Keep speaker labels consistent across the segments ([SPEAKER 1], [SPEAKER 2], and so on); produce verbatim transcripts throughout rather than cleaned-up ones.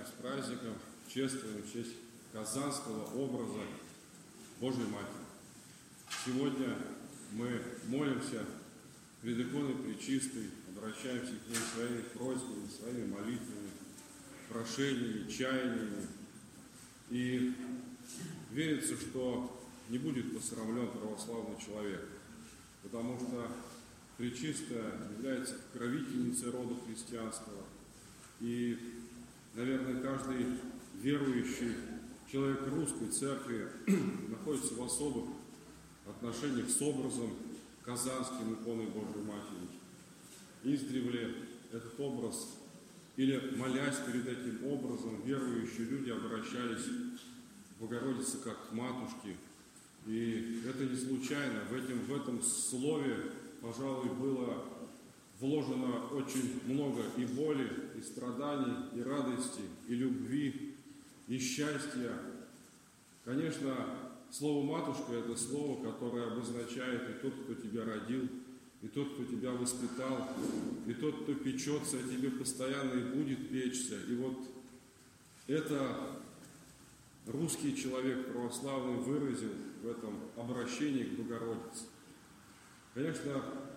[SPEAKER 1] с праздником, чествуем в честь казанского образа Божьей Матери. Сегодня мы молимся пред иконой Пречистой, обращаемся к ней своими просьбами, своими молитвами, прошениями, чаяниями. И верится, что не будет посрамлен православный человек, потому что Пречистая является покровительницей рода христианского. И, наверное, каждый верующий человек русской церкви находится в особых отношениях с образом казанским иконы Божьей Матери. Издревле этот образ, или молясь перед этим образом, верующие люди обращались к Богородице как к матушке. И это не случайно. В этом, в этом слове, пожалуй, было вложено очень много и боли, и страданий, и радости, и любви, и счастья. Конечно, слово «матушка» – это слово, которое обозначает и тот, кто тебя родил, и тот, кто тебя воспитал, и тот, кто печется о тебе постоянно и будет печься. И вот это русский человек православный выразил в этом обращении к Богородице. Конечно,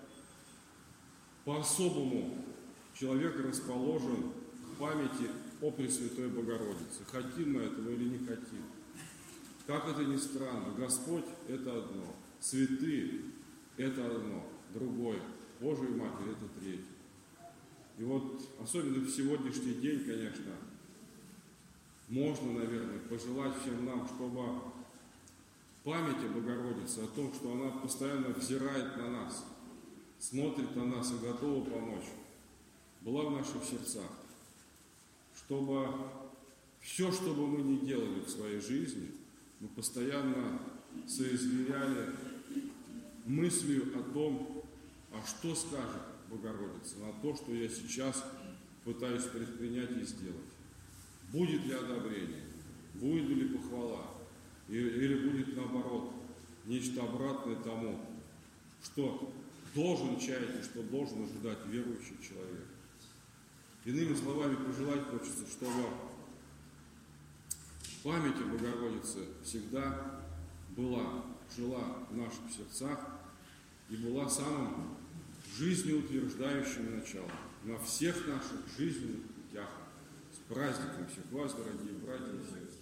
[SPEAKER 1] по-особому человек расположен к памяти о Пресвятой Богородице. Хотим мы этого или не хотим. Как это ни странно, Господь – это одно, святые – это одно, другое, Божия Матерь – это третье. И вот, особенно в сегодняшний день, конечно, можно, наверное, пожелать всем нам, чтобы память о Богородице, о том, что она постоянно взирает на нас, смотрит на нас и готова помочь, была в наших сердцах. Чтобы все, что бы мы ни делали в своей жизни, мы постоянно соизмеряли мыслью о том, а что скажет Богородица на то, что я сейчас пытаюсь предпринять и сделать. Будет ли одобрение, будет ли похвала, или будет наоборот, нечто обратное тому, что должен чаять и что должен ожидать верующий человек. Иными словами, пожелать хочется, чтобы память о Богородице всегда была, жила в наших сердцах и была самым жизнеутверждающим началом на всех наших жизненных путях. С праздником всех вас, дорогие братья и сестры!